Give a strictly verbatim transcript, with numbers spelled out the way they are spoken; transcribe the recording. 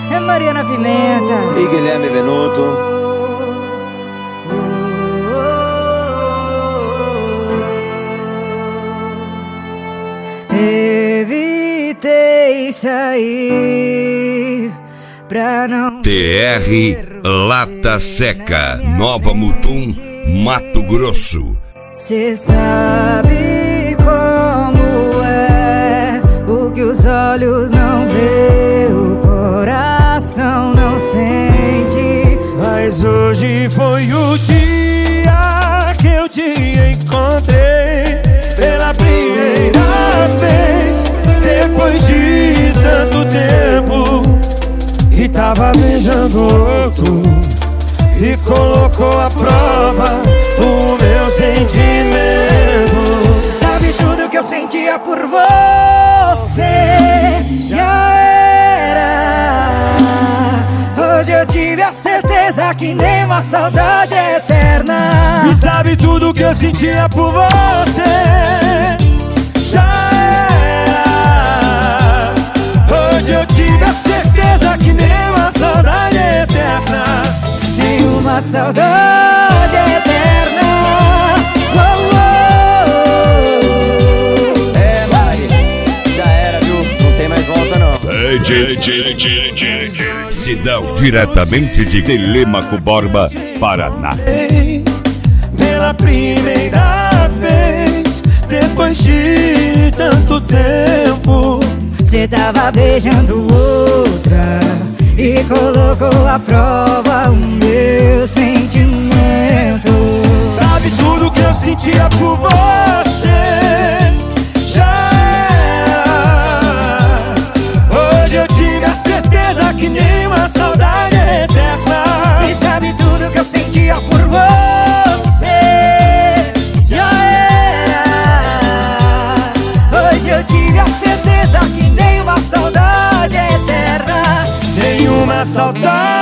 é Mariana Pimenta e Guilherme Benuto. Evitei sair pra não. T R Lata Seca, Nova Mutum, Mato Grosso. Cê sabe como é, o que os olhos não vê, o coração não sente. Mas hoje foi o dia que eu te encontrei pela primeira vez, depois de tanto tempo. E tava beijando outro e colocou à prova o meu sentimento. Sabe tudo que eu sentia por você, já era. Hoje eu tive a certeza que nem uma saudade é eterna. E sabe tudo que eu sentia por você, já era. Hoje eu tive a certeza que nem uma saudade é eterna. Nenhuma saudade é eterna. Oh, oh. É, Mari, já era, viu? Não tem mais volta, não. Sidão, diretamente de Telêmaco Borba, Paraná. Pela primeira vez, depois de tanto tempo. Cê tava beijando outra e colocou à prova o meu sentimento. Sabe tudo que eu sentia por você, já era. Hoje eu tive a certeza que nenhuma saudade é eterna. E sabe tudo que eu sentia por você, já era. Hoje eu tive a certeza que nenhuma saudade é eterna. Nenhuma saudade